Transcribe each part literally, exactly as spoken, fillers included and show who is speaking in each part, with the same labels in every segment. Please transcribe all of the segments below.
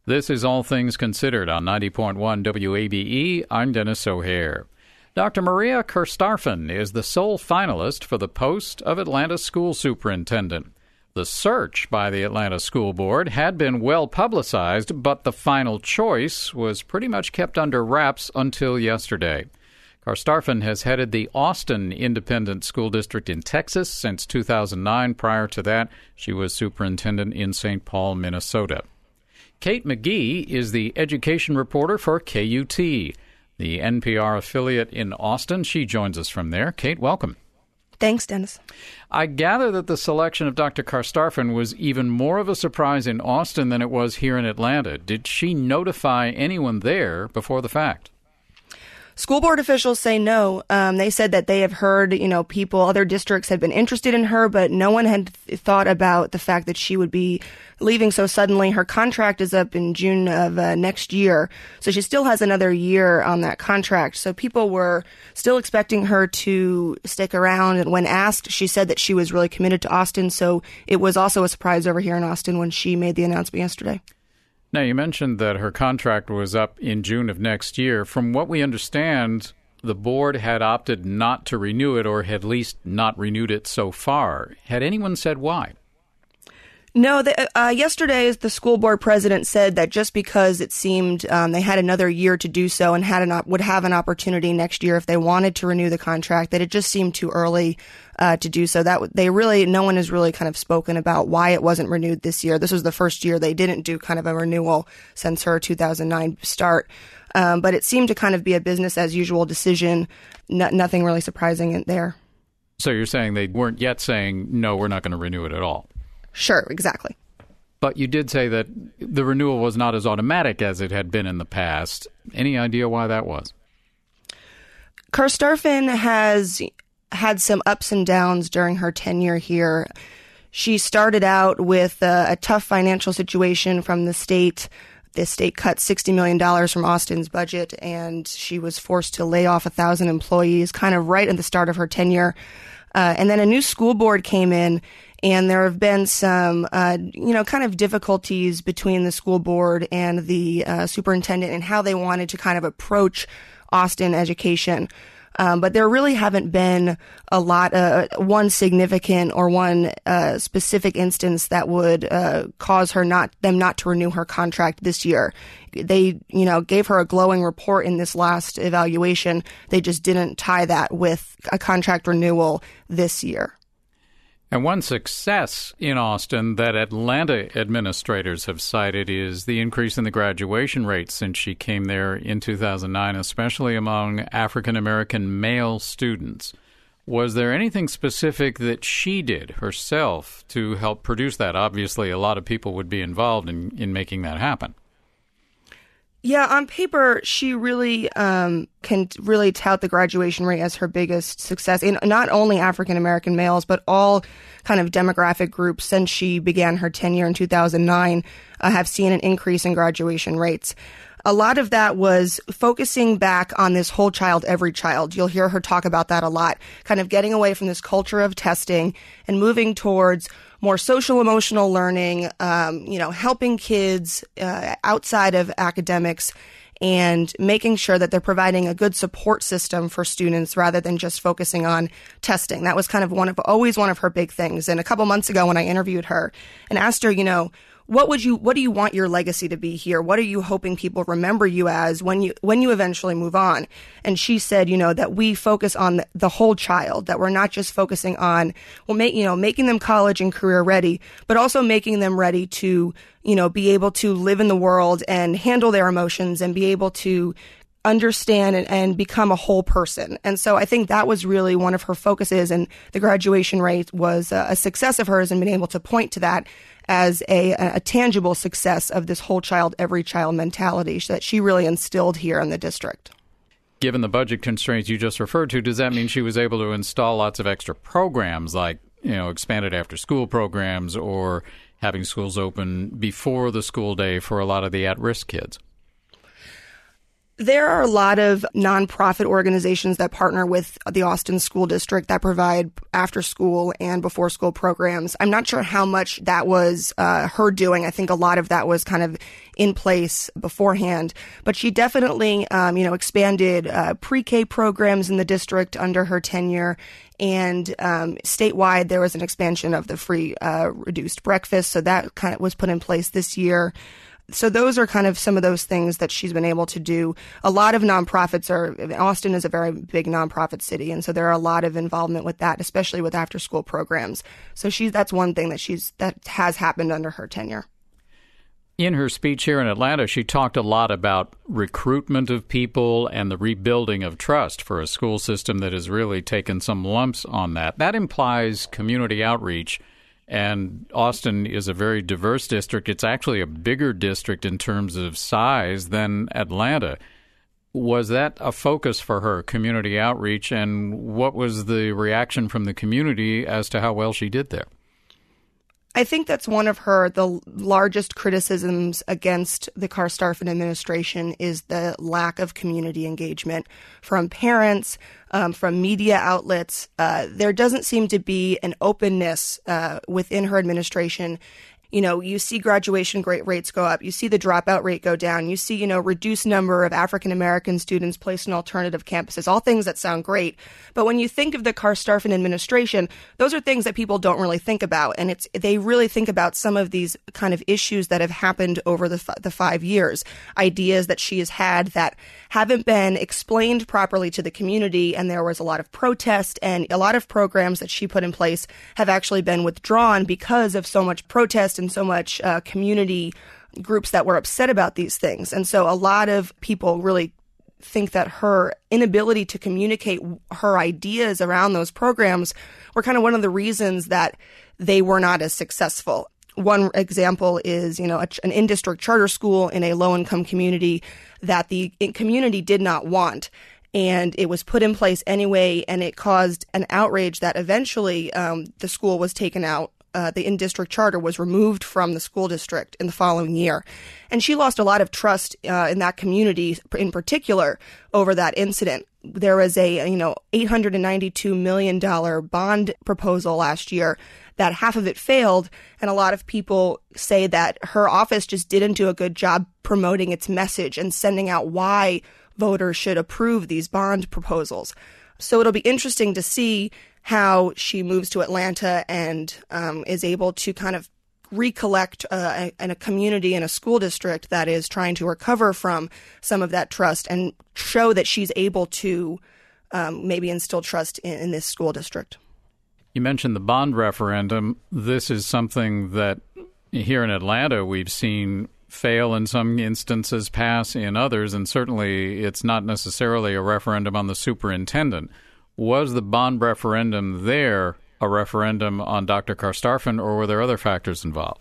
Speaker 1: This is All Things Considered on ninety point one W A B E. I'm Dennis O'Hare. Doctor Maria Kirstaffen is the sole finalist for the post of Atlanta School Superintendent. The search by the Atlanta School Board had been well publicized, but the final choice was pretty much kept under wraps until yesterday. Kirstaffen has headed the Austin Independent School District in Texas since two thousand nine. Prior to that, she was superintendent in Saint Paul, Minnesota. Kate McGee is the education reporter for K U T, the N P R affiliate in Austin. She joins us from there. Kate, welcome.
Speaker 2: Thanks, Dennis.
Speaker 1: I gather that the selection of Doctor Kirstaffen was even more of a surprise in Austin than it was here in Atlanta. Did she notify anyone there before the fact?
Speaker 2: School board officials say no. Um, they said that they have heard, you know, people, other districts had been interested in her, but no one had th- thought about the fact that she would be leaving so suddenly. Her contract is up in June of uh, next year, so she still has another year on that contract. So people were still expecting her to stick around, and when asked, she said that she was really committed to Austin, so it was also a surprise over here in Austin when she made the announcement yesterday.
Speaker 1: Now, you mentioned that her contract was up in June of next year. From what we understand, the board had opted not to renew it, or had at least not renewed it so far. Had anyone said why?
Speaker 2: No, the, uh, yesterday the school board president said that just because it seemed um, they had another year to do so and had an op- would have an opportunity next year if they wanted to renew the contract, that it just seemed too early uh, to do so. That w- they really, no one has really kind of spoken about why it wasn't renewed this year. This was the first year they didn't do kind of a renewal since her two thousand nine start. Um, but it seemed to kind of be a business as usual decision. No, nothing really surprising in there.
Speaker 1: So you're saying they weren't yet saying, no, we're not going to renew it at all?
Speaker 2: Sure, exactly.
Speaker 1: But you did say that the renewal was not as automatic as it had been in the past. Any idea why that was?
Speaker 2: Kirstaffen has had some ups and downs during her tenure here. She started out with a, a tough financial situation from the state. The state cut sixty million dollars from Austin's budget, and she was forced to lay off one thousand employees kind of right at the start of her tenure. Uh, and then a new school board came in, and there have been some, uh, you know, kind of difficulties between the school board and the uh, superintendent and how they wanted to kind of approach Austin education. Um, but there really haven't been a lot, uh, one significant or one uh, specific instance that would uh, cause her not them not to renew her contract this year. They, you know, gave her a glowing report in this last evaluation. They just didn't tie that with a contract renewal this year.
Speaker 1: And one success in Austin that Atlanta administrators have cited is the increase in the graduation rate since she came there in two thousand nine, especially among African-American male students. Was there anything specific that she did herself to help produce that? Obviously, a lot of people would be involved in, in making that happen.
Speaker 2: Yeah, on paper, she really um, can really tout the graduation rate as her biggest success in not only African-American males, but all kind of demographic groups since she began her tenure in two thousand nine uh, have seen an increase in graduation rates. A lot of that was focusing back on this whole child, every child. You'll hear her talk about that a lot, kind of getting away from this culture of testing and moving towards more social emotional learning, um, you know, helping kids uh, outside of academics and making sure that they're providing a good support system for students rather than just focusing on testing. That was kind of one of always one of her big things. And a couple months ago when I interviewed her and asked her, you know, What would you, what do you want your legacy to be here? What are you hoping people remember you as when you, when you eventually move on? And she said, you know, that we focus on the, the whole child, that we're not just focusing on, well, make, you know, making them college and career ready, but also making them ready to, you know, be able to live in the world and handle their emotions and be able to understand and, and become a whole person. And so I think that was really one of her focuses, and the graduation rate was a, a success of hers and being able to point to that as a, a tangible success of this whole child, every child mentality that she really instilled here in the district.
Speaker 1: Given the budget constraints you just referred to, does that mean she was able to install lots of extra programs like, you know, expanded after-school programs or having schools open before the school day for a lot of the at-risk kids?
Speaker 2: There are a lot of nonprofit organizations that partner with the Austin School District that provide after-school and before-school programs. I'm not sure how much that was uh, her doing. I think a lot of that was kind of in place beforehand. But she definitely, um, you know, expanded uh, pre-K programs in the district under her tenure. And um, statewide, there was an expansion of the free uh, reduced breakfast. So that kind of was put in place this year. So those are kind of some of those things that she's been able to do. A lot of nonprofits are, Austin is a very big nonprofit city, and so there are a lot of involvement with that, especially with after school programs. So she's, that's one thing that she's, that has happened under her tenure.
Speaker 1: In her speech here in Atlanta, she talked a lot about recruitment of people and the rebuilding of trust for a school system that has really taken some lumps on that. That implies community outreach. And Austin is a very diverse district. It's actually a bigger district in terms of size than Atlanta. Was that a focus for her, community outreach, and what was the reaction from the community as to how well she did there?
Speaker 2: I think that's one of her, the largest criticisms against the Carr-Starfen administration is the lack of community engagement from parents, um, from media outlets. Uh, there doesn't seem to be an openness uh, within her administration. You know, you see graduation rate rates go up. You see the dropout rate go down. You see, you know, reduced number of African-American students placed in alternative campuses, all things that sound great. But when you think of the Carr-Starfen administration, those are things that people don't really think about. And it's, they really think about some of these kind of issues that have happened over the, f- the five years, ideas that she has had that haven't been explained properly to the community. And there was a lot of protest, and a lot of programs that she put in place have actually been withdrawn because of so much protest and so much uh, community groups that were upset about these things. And so a lot of people really think that her inability to communicate her ideas around those programs were kind of one of the reasons that they were not as successful. One example is, you know, a, an in-district charter school in a low-income community that the community did not want. And it was put in place anyway, and it caused an outrage that eventually um, the school was taken out. Uh, the in-district charter was removed from the school district in the following year. And she lost a lot of trust uh, in that community in particular over that incident. There was a, you know, eight hundred ninety-two million dollars bond proposal last year that half of it failed. And a lot of people say that her office just didn't do a good job promoting its message and sending out why voters should approve these bond proposals. So it'll be interesting to see how she moves to Atlanta and um, is able to kind of recollect uh, a, a community and a school district that is trying to recover from some of that trust and show that she's able to um, maybe instill trust in, in this school district.
Speaker 1: You mentioned the bond referendum. This is something that here in Atlanta we've seen fail in some instances, pass in others, and certainly it's not necessarily a referendum on the superintendent. Was the bond referendum there a referendum on Doctor Carr-Starfen, or were there other factors involved?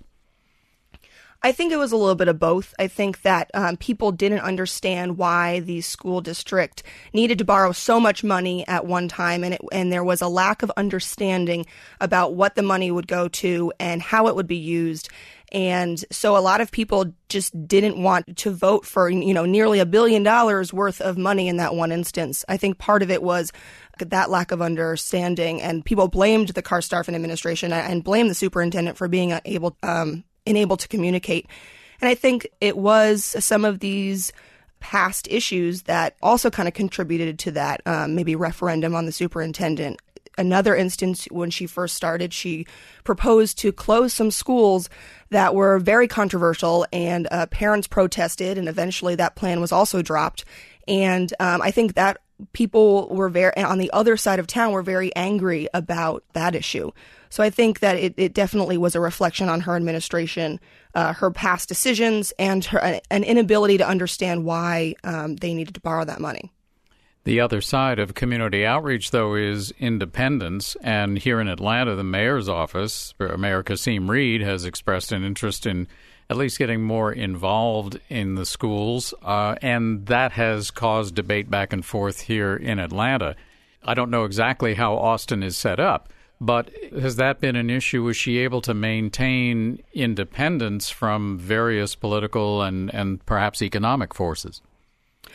Speaker 2: I think it was a little bit of both. I think that um, people didn't understand why the school district needed to borrow so much money at one time, and it, and there was a lack of understanding about what the money would go to and how it would be used. And so a lot of people just didn't want to vote for, you know, nearly a billion dollars worth of money in that one instance. I think part of it was that lack of understanding, and people blamed the Carr-Starfen administration and blamed the superintendent for being able, um, unable to communicate. And I think it was some of these past issues that also kind of contributed to that, um, maybe referendum on the superintendent. Another instance, when she first started, she proposed to close some schools that were very controversial, and uh, parents protested, and eventually that plan was also dropped. And um, I think that people were very, on the other side of town, were very angry about that issue. So I think that it, it definitely was a reflection on her administration, uh, her past decisions, and her an inability to understand why um, they needed to borrow that money.
Speaker 1: The other side of community outreach, though, is independence. And here in Atlanta, the mayor's office, Mayor Kasim Reed, has expressed an interest in at least getting more involved in the schools. Uh, and that has caused debate back and forth here in Atlanta. I don't know exactly how Austin is set up, but has that been an issue? Was she able to maintain independence from various political and, and perhaps economic forces?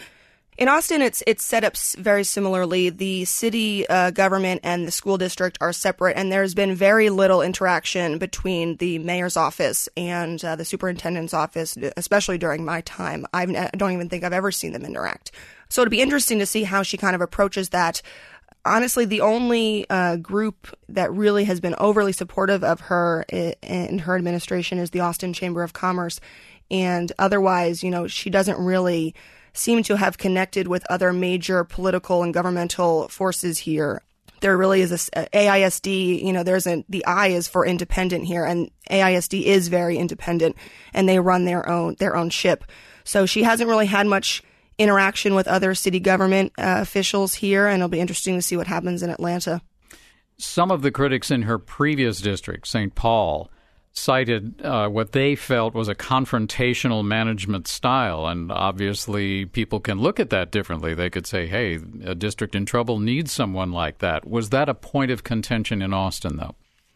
Speaker 2: In Austin, it's it's set up very similarly. The city uh, government and the school district are separate, and there's been very little interaction between the mayor's office and uh, the superintendent's office, especially during my time. I've, I don't even think I've ever seen them interact. So it'd be interesting to see how she kind of approaches that. Honestly, the only uh, group that really has been overly supportive of her in her administration is the Austin Chamber of Commerce. And otherwise, you know, she doesn't really seem to have connected with other major political and governmental forces here. There really is a, a I S D, you know, there's a, the I is for independent here, and A I S D is very independent, and they run their own, their own ship. So she hasn't really had much interaction with other city government uh, officials here, and it'll be interesting to see what happens in Atlanta.
Speaker 1: Some of the critics in her previous district, Saint Paul, cited uh, what they felt was a confrontational management style, and obviously people can look at that differently. They could say, hey, a district in trouble needs someone like that. Was that a point of contention in Austin, though?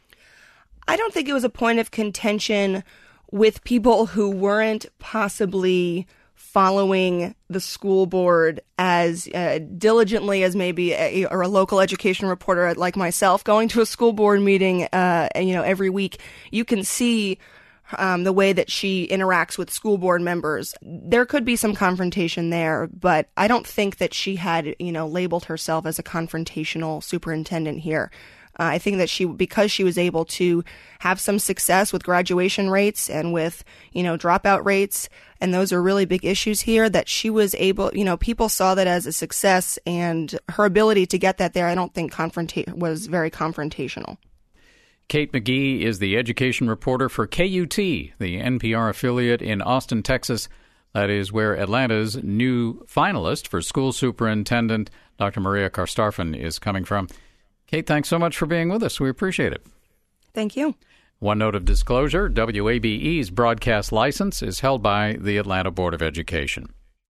Speaker 2: I don't think it was a point of contention with people who weren't possibly following the school board as uh, diligently as maybe a, or a local education reporter like myself going to a school board meeting, uh, you know, every week. You can see um, the way that she interacts with school board members. There could be some confrontation there, but I don't think that she had, you know, labeled herself as a confrontational superintendent here. Uh, I think that she, because she was able to have some success with graduation rates and with, you know, dropout rates, and those are really big issues here, that she was able, you know, people saw that as a success, and her ability to get that there, I don't think confronta- was very confrontational.
Speaker 1: Kate McGee is the education reporter for K U T, the N P R affiliate in Austin, Texas. That is where Atlanta's new finalist for school superintendent, Doctor Maria Karstarfin, is coming from. Kate, thanks so much for being with us. We appreciate it.
Speaker 2: Thank you.
Speaker 1: One note of disclosure, W A B E's broadcast license is held by the Atlanta Board of Education.